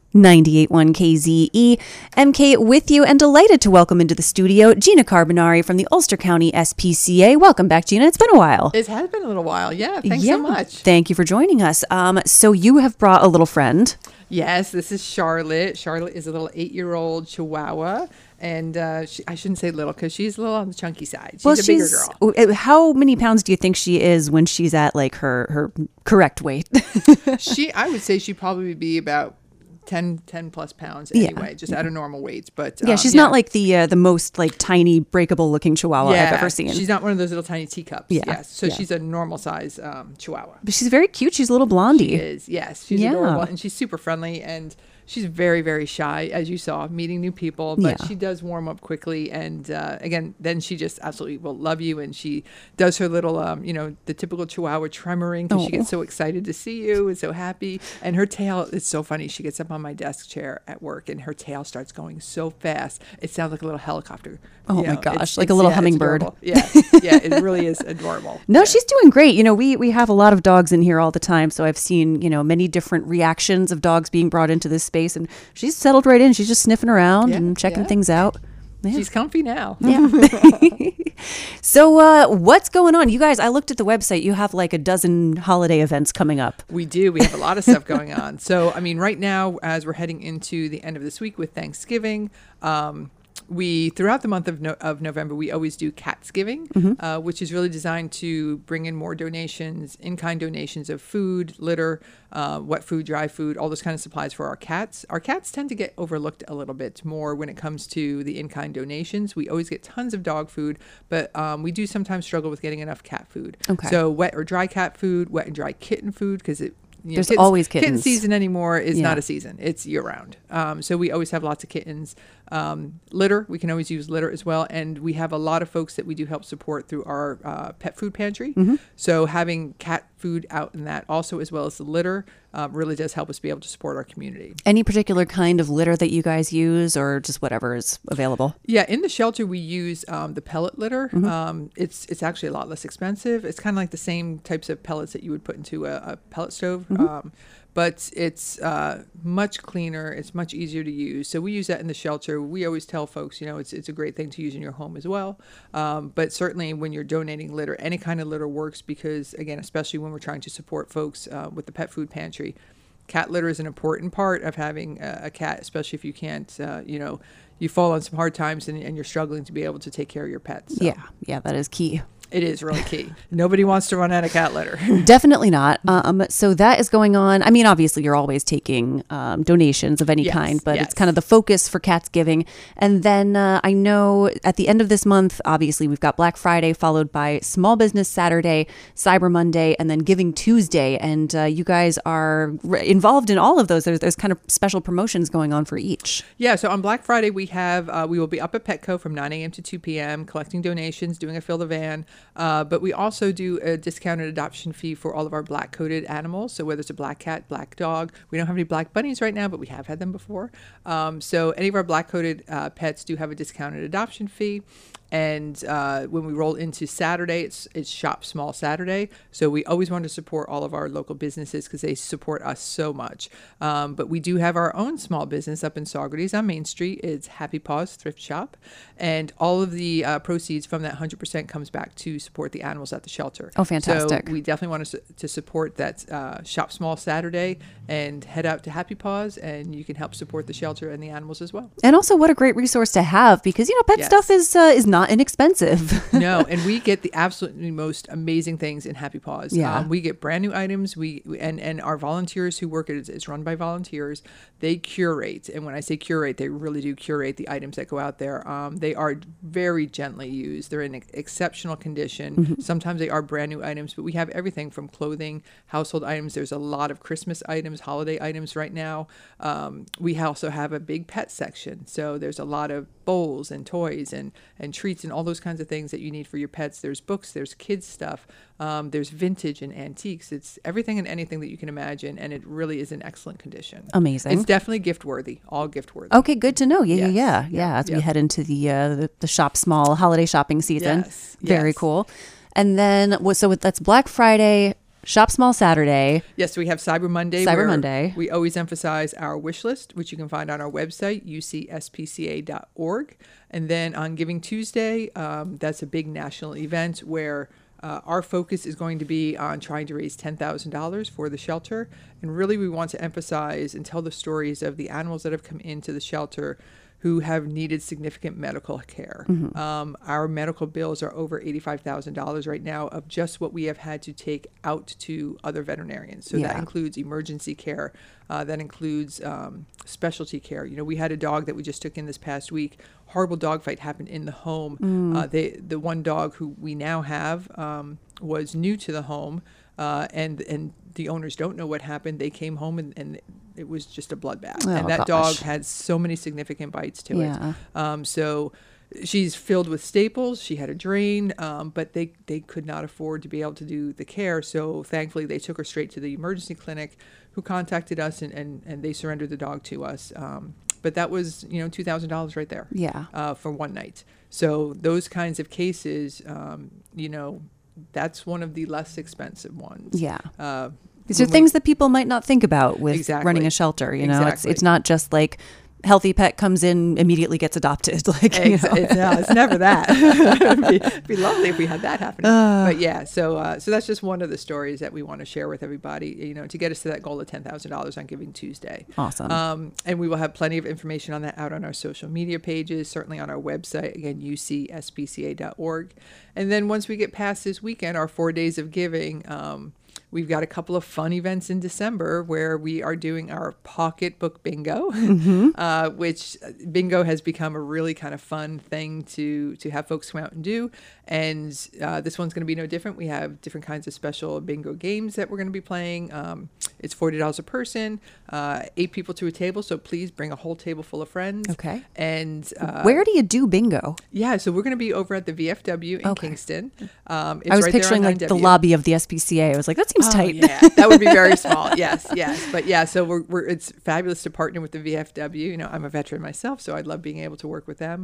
98.1 KZE, MK with you, and delighted to welcome into the studio Gina Carbonari from the Ulster County SPCA. Welcome back, Gina. It's been a while. It has been a little while. Yeah, thanks so much. Thank you for joining us. So you have brought a little friend. Yes, this is Charlotte. Charlotte is a little 8-year-old Chihuahua. And I shouldn't say little because she's a little on the chunky side. She's a bigger girl. How many pounds do you think she is when she's at like her correct weight? I would say she'd probably be about 10 plus pounds anyway, just at her normal weights. But she's not like the most like tiny breakable looking Chihuahua I've ever seen. She's not one of those little tiny teacups. Yes. She's a normal size Chihuahua. But she's very cute. She's a little blondie. She is. Yes. She's adorable and she's super friendly and she's very, very shy, as you saw, meeting new people, but she does warm up quickly. And again, then she just absolutely will love you. And she does her little, the typical Chihuahua tremoring because she gets so excited to see you and so happy. And her tail, it's so funny. She gets up on my desk chair at work and her tail starts going so fast. It sounds like a little helicopter. Oh my gosh, like a little hummingbird. Yeah, it really is adorable. No, she's doing great. You know, we have a lot of dogs in here all the time. So I've seen, many different reactions of dogs being brought into this space. And she's settled right in. She's just sniffing around and checking things out. Yeah. She's comfy now. Yeah. So what's going on? You guys, I looked at the website. You have like a dozen holiday events coming up. We do. We have a lot of stuff going on. So, right now, as we're heading into the end of this week with Thanksgiving, throughout the month of November, we always do Catsgiving, which is really designed to bring in more donations, in-kind donations of food, litter, wet food, dry food, all those kind of supplies for our cats. Our cats tend to get overlooked a little bit more when it comes to the in-kind donations. We always get tons of dog food, but we do sometimes struggle with getting enough cat food. Okay. So wet or dry cat food, wet and dry kitten food, because there's always kittens. Kitten season anymore is not a season. It's year round. So we always have lots of kittens. Litter, we can always use litter as well. And we have a lot of folks that we do help support through our pet food pantry. So having cat food out in that also, as well as the litter, really does help us be able to support our community. Any particular kind of litter that you guys use or just whatever is available? Yeah, in the shelter we use the pellet litter. It's actually a lot less expensive. It's kind of like the same types of pellets that you would put into a pellet stove. But it's much cleaner. It's much easier to use. So we use that in the shelter. We always tell folks, it's a great thing to use in your home as well. But certainly when you're donating litter, any kind of litter works because, again, especially when we're trying to support folks with the pet food pantry, cat litter is an important part of having a cat, especially if you can't, you fall on some hard times and you're struggling to be able to take care of your pets. So. Yeah, that is key. It is really key. Nobody wants to run out of cat litter. Definitely not. So that is going on. I mean, obviously, you're always taking donations of any kind, but it's kind of the focus for Catsgiving. And then I know at the end of this month, obviously, we've got Black Friday followed by Small Business Saturday, Cyber Monday, and then Giving Tuesday. And you guys are involved in all of those. There's kind of special promotions going on for each. Yeah. So on Black Friday, we will be up at Petco from 9 a.m. to 2 p.m. collecting donations, doing a fill the van. But we also do a discounted adoption fee for all of our black-coated animals. So whether it's a black cat, black dog, we don't have any black bunnies right now, but we have had them before. So any of our black-coated pets do have a discounted adoption fee. And when we roll into Saturday, it's Shop Small Saturday. So we always want to support all of our local businesses because they support us so much. But we do have our own small business up in Saugerties on Main Street. It's Happy Paws Thrift Shop. And all of the proceeds from that 100% comes back to support the animals at the shelter. Oh, fantastic. So we definitely want to support that Shop Small Saturday and head out to Happy Paws and you can help support the shelter and the animals as well. And also what a great resource to have because, pet stuff is not inexpensive. No, and we get the absolutely most amazing things in Happy Paws. Yeah. We get brand new items. And our volunteers who work it's run by volunteers. They curate, and when I say curate, they really do curate the items that go out there. They are very gently used. They're in exceptional condition. Sometimes they are brand new items, but we have everything from clothing, household items. There's a lot of Christmas items, holiday items right now. We also have a big pet section, so there's a lot of bowls and toys and treats and all those kinds of things that you need for your pets. There's books, there's kids stuff, there's vintage and antiques. It's everything and anything that you can imagine, and it really is in excellent condition. Amazing. It's definitely gift worthy, all gift worthy. Okay, good to know. Yeah. As we head into the Shop Small holiday shopping season. Yes. Very cool. And then, so that's Black Friday, Shop Small Saturday. Yes, we have Cyber Monday. Cyber Monday. We always emphasize our wish list, which you can find on our website, ucspca.org. And then on Giving Tuesday, that's a big national event where our focus is going to be on trying to raise $10,000 for the shelter. And really, we want to emphasize and tell the stories of the animals that have come into the shelter who have needed significant medical care. Our medical bills are over $85,000 right now of just what we have had to take out to other veterinarians. So that includes emergency care. That includes specialty care. You know, we had a dog that we just took in this past week. Horrible dog fight happened in the home. The one dog who we now have was new to the home, and the owners don't know what happened. They came home and it was just a bloodbath. And that dog had so many significant bites to it. So she's filled with staples. She had a drain, but they could not afford to be able to do the care. So thankfully, they took her straight to the emergency clinic, who contacted us, and they surrendered the dog to us. But that was, $2,000 right there. For one night. So those kinds of cases, that's one of the less expensive ones. These are things that people might not think about with running a shelter. It's not just like healthy pet comes in, immediately gets adopted. It's never that. It'd be lovely if we had that happen. But yeah, so that's just one of the stories that we want to share with everybody, to get us to that goal of $10,000 on Giving Tuesday. Awesome. And we will have plenty of information on that out on our social media pages, certainly on our website, again, ucspca.org. And then once we get past this weekend, our 4 days of giving, we've got a couple of fun events in December where we are doing our pocketbook bingo, which bingo has become a really kind of fun thing to have folks come out and do. And this one's going to be no different. We have different kinds of special bingo games that we're going to be playing. It's $40 a person, 8 people to a table. So please bring a whole table full of friends. Okay. And where do you do bingo? Yeah, so we're going to be over at the VFW in Kingston. It's I was right picturing there on like 9W. the lobby of the SPCA. I was like, that seems tight. Yeah, that would be very small. Yes. But yeah, so it's fabulous to partner with the VFW. I'm a veteran myself, so I'd love being able to work with them.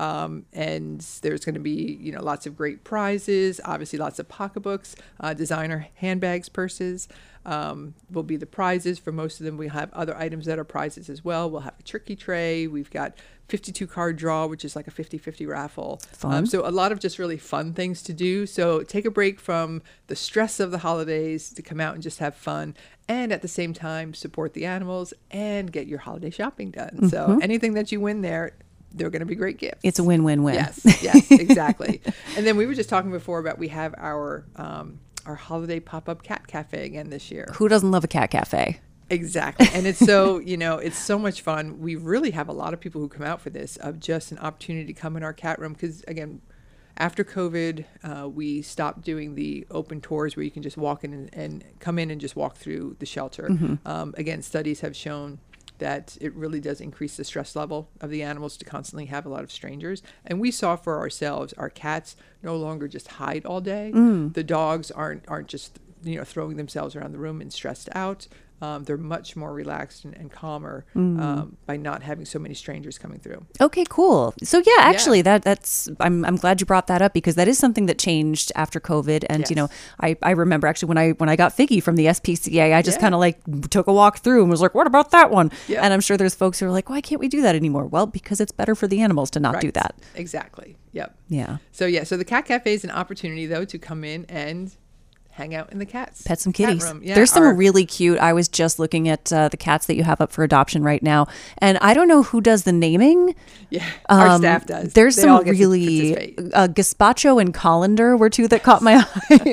And there's going to be, lots of great prizes, obviously lots of pocketbooks, designer handbags, purses. Will be the prizes. For most of them, we have other items that are prizes as well. We'll have a turkey tray. We've got 52 card draw, which is like a 50-50 raffle. So a lot of just really fun things to do. So take a break from the stress of the holidays to come out and just have fun, and at the same time support the animals and get your holiday shopping done. So anything that you win there, they're going to be great gifts. It's a win-win-win. Yes, exactly. And then we were just talking before about we have our holiday pop-up cat cafe again this year. Who doesn't love a cat cafe? Exactly. And it's so, it's so much fun. We really have a lot of people who come out for this, of just an opportunity to come in our cat room. Because again, after COVID, we stopped doing the open tours where you can just walk in and come in and just walk through the shelter. Again, studies have shown that it really does increase the stress level of the animals to constantly have a lot of strangers. And we saw for ourselves, our cats no longer just hide all day. The dogs aren't just throwing themselves around the room and stressed out. They're much more relaxed and calmer by not having so many strangers coming through. Okay, cool. So yeah, actually, that's I'm glad you brought that up, because that is something that changed after COVID. And I remember actually when I got Figgy from the SPCA, I just kind of like took a walk through and was like, what about that one? And I'm sure there's folks who are like, why can't we do that anymore? Well, because it's better for the animals to not do that. Exactly. Yep. Yeah. So the Cat Cafe is an opportunity though to come in and hang out in the pet some kitties. There's some really cute. I was just looking at the cats that you have up for adoption right now, and I don't know who does the naming. Our staff does. There's some really Gazpacho and Colander were two that caught my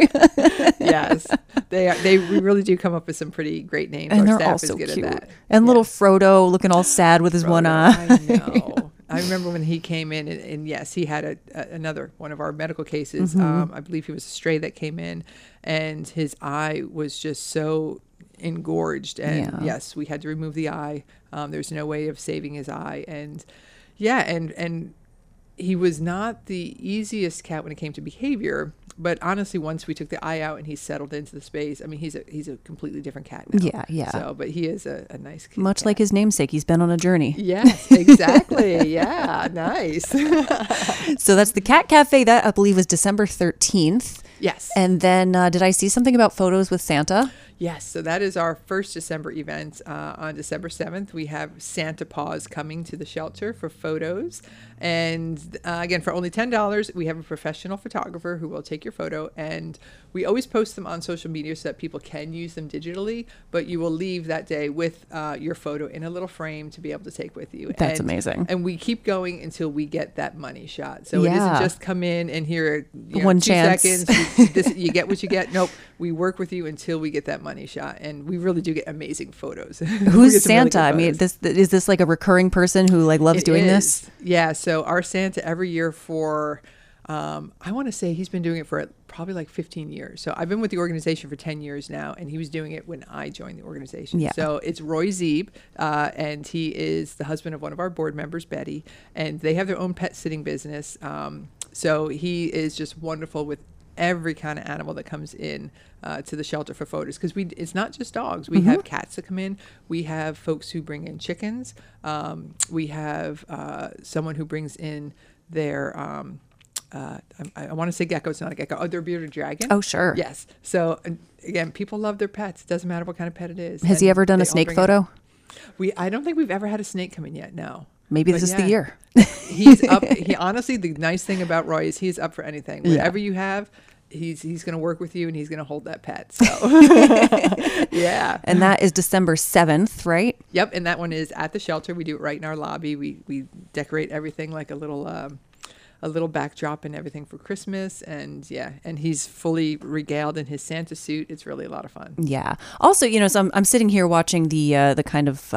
eye. Yes, we really do come up with some pretty great names. And our they're staff all so is good cute. at that. And little Frodo looking all sad with his one eye. I know. I remember when he came in, and yes, he had another one of our medical cases. I believe he was a stray that came in, and his eye was just so engorged. And yes, we had to remove the eye. There's no way of saving his eye. And and he was not the easiest cat when it came to behavior. But honestly, once we took the eye out and he settled into the space, I mean, he's a completely different cat now. Yeah. So, but he is a nice kid. Much like his namesake, he's been on a journey. Yes, exactly. Yeah, nice. So that's the Cat Cafe. That I believe was December 13th. Yes. And then did I see something about photos with Santa? Yes, so that is our first December event. On December 7th, we have Santa Paws coming to the shelter for photos. And again, for only $10, we have a professional photographer who will take your photo. And we always post them on social media so that people can use them digitally, but you will leave that day with your photo in a little frame to be able to take with you. That's amazing. And we keep going until we get that money shot. So it isn't just come in and here, one 2 chance. seconds, you get what you get. Nope, we work with you until we get that money shot. And we really do get amazing photos. Who's Santa? Really, I mean, is this like a recurring person who like loves doing this? Yeah. So our Santa every year for, I want to say he's been doing it for probably like 15 years. So I've been with the organization for 10 years now, and he was doing it when I joined the organization. Yeah. So it's Roy Zeeb, and he is the husband of one of our board members, Betty, and they have their own pet sitting business. So he is just wonderful with every kind of animal that comes in to the shelter for photos, because it's not just dogs. We have cats that come in. We have folks who bring in chickens. We have someone who brings in their I want to say gecko. It's not a gecko. Oh, their bearded dragon. Oh, sure. Yes. So again, people love their pets. It doesn't matter what kind of pet it is. Has he ever done a snake photo? I don't think we've ever had a snake come in yet. No. Maybe this is the year. He's up. He honestly, the nice thing about Roy is he's up for anything. Whatever you have, he's going to work with you, and he's going to hold that pet. So yeah. And that is December 7th, right? Yep. And that one is at the shelter. We do it right in our lobby. We decorate everything like a little backdrop and everything for Christmas. And and he's fully regaled in his Santa suit. It's really a lot of fun. Yeah. Also, so I'm sitting here watching the kind of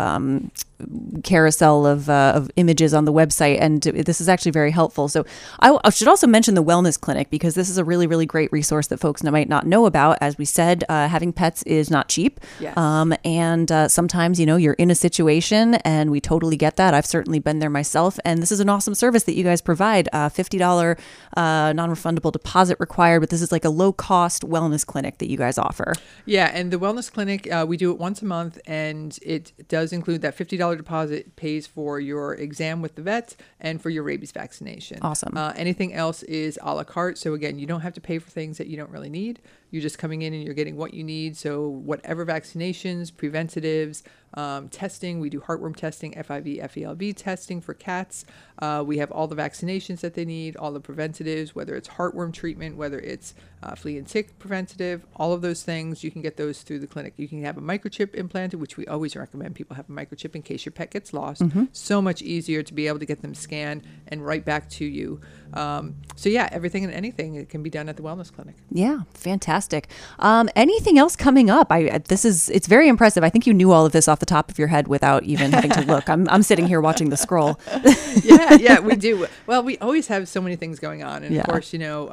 carousel of images on the website, and this is actually very helpful. So I should also mention the Wellness Clinic, because this is a really, really great resource that folks might not know about. As we said, having pets is not cheap. Yes. And sometimes, you're in a situation, and we totally get that. I've certainly been there myself, and this is an awesome service that you guys provide. $50 non-refundable deposit required, but this is like a low-cost wellness clinic that you guys offer. Yeah, and the Wellness Clinic, we do it once a month, and it does include that $50 deposit pays for your exam with the vet and for your rabies vaccination. Awesome. Anything else is a la carte. So again, you don't have to pay for things that you don't really need. You're just coming in and you're getting what you need. So whatever vaccinations, preventatives, testing, we do heartworm testing, FIV, FELV testing for cats. We have all the vaccinations that they need, all the preventatives, whether it's heartworm treatment, whether it's flea and tick preventative, all of those things, you can get those through the clinic. You can have a microchip implanted, which we always recommend people have a microchip in case your pet gets lost. So much easier to be able to get them scanned and right back to you. So yeah, everything and anything, it can be done at the Wellness Clinic. Yeah, fantastic. Anything else coming up? It's very impressive. I think you knew all of this off the top of your head without even having to look. I'm sitting here watching the scroll. Yeah, we do. Well, we always have so many things going on. And of course,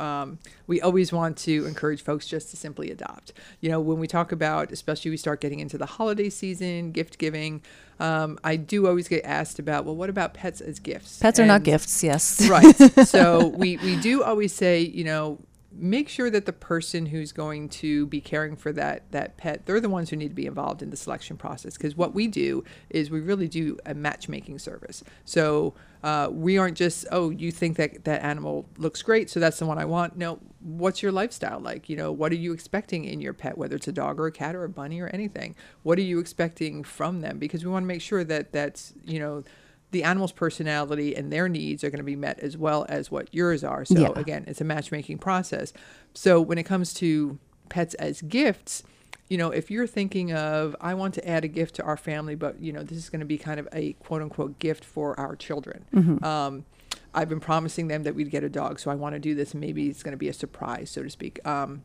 we always want to encourage folks just to simply adopt. When we talk about, especially we start getting into the holiday season, gift giving, I do always get asked about, well, what about pets as gifts? Pets are not gifts, yes. Right. So we do always say, make sure that the person who's going to be caring for that pet, they're the ones who need to be involved in the selection process. Because what we do is we really do a matchmaking service. So we aren't just, you think that animal looks great, so that's the one I want. No, what's your lifestyle like? What are you expecting in your pet, whether it's a dog or a cat or a bunny or anything? What are you expecting from them? Because we want to make sure that that's, the animal's personality and their needs are going to be met as well as what yours are. So again, it's a matchmaking process. So when it comes to pets as gifts, if you're thinking of, I want to add a gift to our family, but this is going to be kind of a quote unquote gift for our children. I've been promising them that we'd get a dog, so I want to do this, and maybe it's going to be a surprise, so to speak.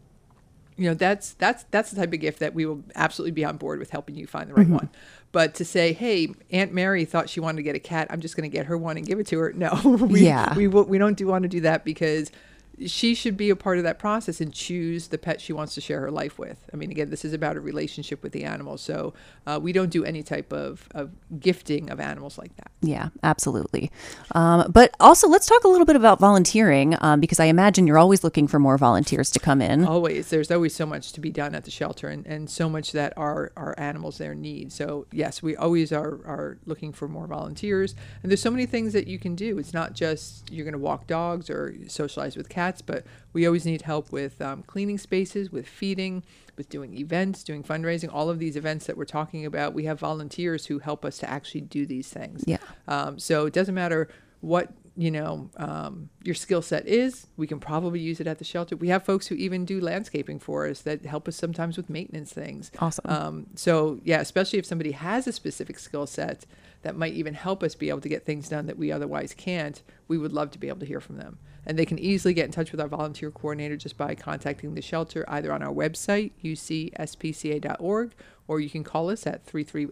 That's the type of gift that we will absolutely be on board with helping you find the right one. But to say, hey, Aunt Mary thought she wanted to get a cat, I'm just going to get her one and give it to her. No, we don't want to do that, because she should be a part of that process and choose the pet she wants to share her life with. I mean, again, this is about a relationship with the animal. So we don't do any type of gifting of animals like that. Yeah, absolutely. But also, let's talk a little bit about volunteering, because I imagine you're always looking for more volunteers to come in. Always. There's always so much to be done at the shelter, and so much that our animals there need. So yes, we always are looking for more volunteers. And there's so many things that you can do. It's not just you're going to walk dogs or socialize with cats, but we always need help with cleaning spaces, with feeding, with doing events, doing fundraising, all of these events that we're talking about. We have volunteers who help us to actually do these things. Yeah. So it doesn't matter what your skill set is. We can probably use it at the shelter. We have folks who even do landscaping for us that help us sometimes with maintenance things. Awesome. So yeah, especially if somebody has a specific skill set that might even help us be able to get things done that we otherwise can't, we would love to be able to hear from them. And they can easily get in touch with our volunteer coordinator just by contacting the shelter, either on our website, ucspca.org, or you can call us at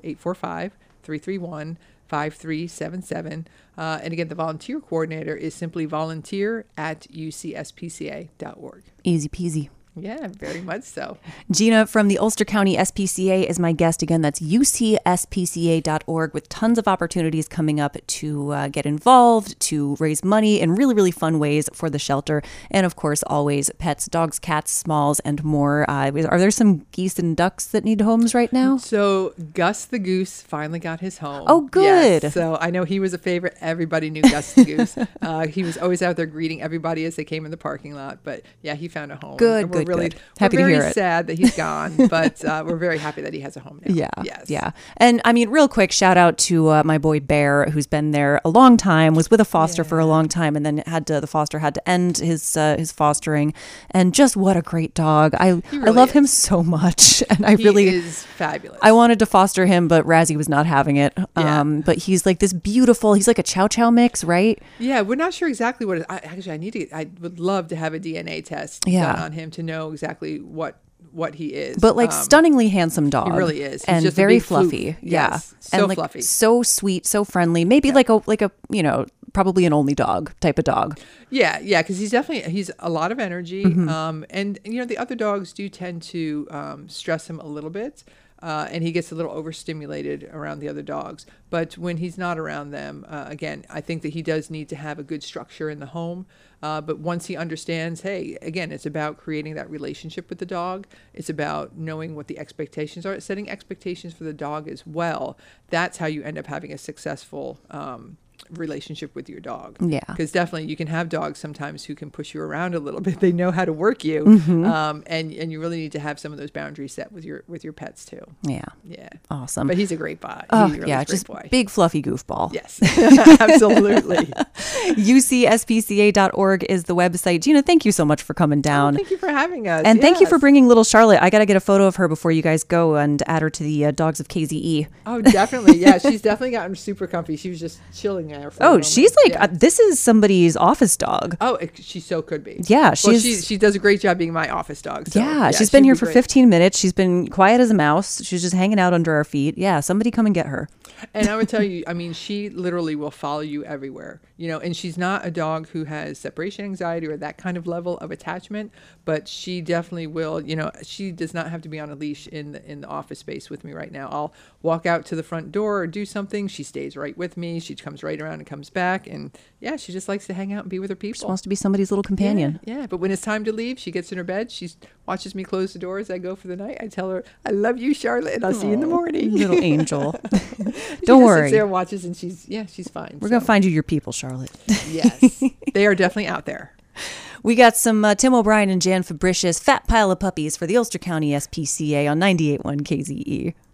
845-331-5377. And again, the volunteer coordinator is simply volunteer@ucspca.org. Easy peasy. Yeah, very much so. Gina from the Ulster County SPCA is my guest. Again, that's ucspca.org, with tons of opportunities coming up to get involved, to raise money in really, really fun ways for the shelter. And of course, always pets, dogs, cats, smalls, and more. Are there some geese and ducks that need homes right now? So Gus the goose finally got his home. Oh, good. Yes. So I know he was a favorite. Everybody knew Gus the goose. He was always out there greeting everybody as they came in the parking lot. But yeah, he found a home. Good, good. Happy we're to hear very it. sad that he's gone, but we're very happy that he has a home now. Yeah. Yes. Yeah. And I mean, real quick, shout out to my boy Bear, who's been there a long time, was with a foster for a long time, and then the foster had to end his fostering. And just what a great dog. I love him so much. And he is fabulous. I wanted to foster him, but Razzie was not having it. Yeah. But he's like this beautiful, he's like a Chow Chow mix, right? Yeah, we're not sure exactly what it is. I would love to have a DNA test done on him to know exactly what he is. But like stunningly handsome dog. He really is. He's and just very a big fluffy. floof. Yeah. Yes, and so like fluffy. So sweet, so friendly. Maybe like a probably an only dog type of dog. Yeah, because he's a lot of energy. And the other dogs do tend to stress him a little bit. And he gets a little overstimulated around the other dogs. But when he's not around them, again, I think that he does need to have a good structure in the home. But once he understands, hey, again, it's about creating that relationship with the dog. It's about knowing what the expectations are, setting expectations for the dog as well. That's how you end up having a successful relationship with your dog. Yeah. Because definitely you can have dogs sometimes who can push you around a little bit. They know how to work you. And you really need to have some of those boundaries set with your pets too. Yeah. Yeah. Awesome. But he's a great bot. Just big fluffy goofball. Yes. Absolutely. ucspca.org is the website. Gina, thank you so much for coming down. Thank you for having us. And thank you for bringing little Charlotte. I got to get a photo of her before you guys go and add her to the Dogs of KZE. Oh, definitely. Yeah, she's definitely gotten super comfy. She was just chilling there for a moment. She's like, this is somebody's office dog. Oh, she so could be. Yeah, she does a great job being my office dog. So, yeah, she's been here for 15 minutes. She's been quiet as a mouse. She's just hanging out under our feet. Yeah, somebody come and get her. And I would tell you, I mean, she literally will follow you everywhere, and she's not a dog who has separation anxiety or that kind of level of attachment, but she definitely will, she does not have to be on a leash in the office space with me right now. I'll walk out to the front door or do something. She stays right with me. She comes right around and comes back. And yeah, she just likes to hang out and be with her people. She wants to be somebody's little companion. Yeah. But when it's time to leave, she gets in her bed. She watches me close the door as I go for the night. I tell her, I love you, Charlotte, and I'll see you in the morning. Little angel. Don't worry. Sits there and watches, and she's fine. We're going to find you your people, Charlotte. Yes. They are definitely out there. We got some Tim O'Brien and Jan Fabricius, Fat Pile of Puppies for the Ulster County SPCA on 98.1 KZE.